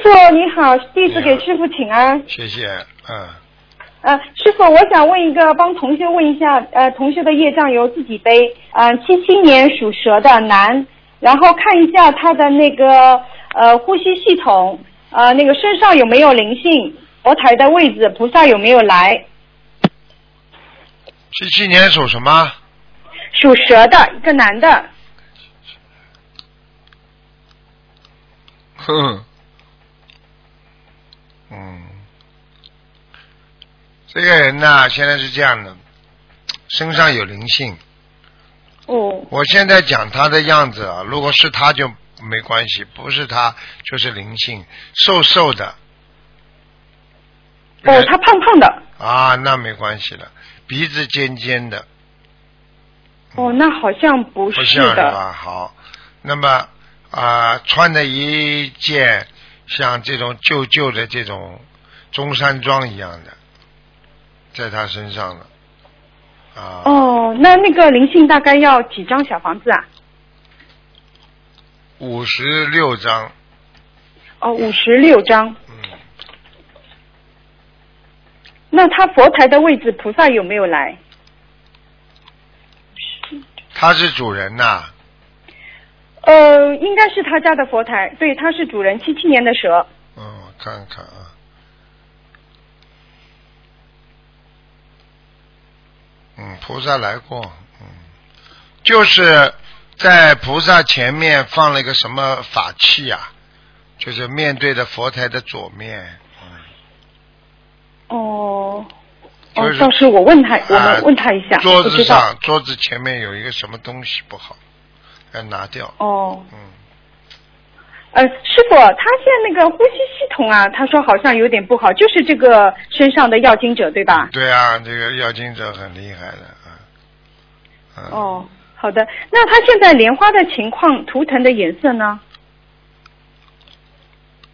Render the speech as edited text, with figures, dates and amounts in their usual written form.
傅你好，弟子给师傅请安。 谢谢， 师傅，我想问一个，帮同学问一下，同学的业障由自己背，77年属蛇的男，然后看一下他的那个呼吸系统，那个身上有没有灵性，佛台的位置菩萨有没有来 77年属什么？ 属蛇的一个男的。 这个人呢，现在是这样的，身上有灵性。我现在讲他的样子啊，如果是他就没关系，不是他就是灵性，瘦瘦的。 他胖胖的。 啊，那没关系了，鼻子尖尖的。 那好像不是的。 不像是吧？好，那么穿的一件像这种旧旧的这种中山装一样的，在他身上了。 那个灵性大概要几张小房子啊 ？56张。 56张。那他佛台的位置菩萨有没有来？ 他是主人呐。 应该是他家的佛台，对，他是主人，77年的蛇。 我看看啊。菩萨来过，就是在菩萨前面放了一个什么法器啊，就是面对着佛台的左面。 到时我问他，我们问他一下。 桌子上，桌子前面有一个什么东西不好，要拿掉。 师傅，他现在那个呼吸系统啊，他说好像有点不好，就是这个身上的要经者，对吧？ 对啊，这个要经者很厉害的。 好的。那他现在莲花的情况，图腾的颜色呢？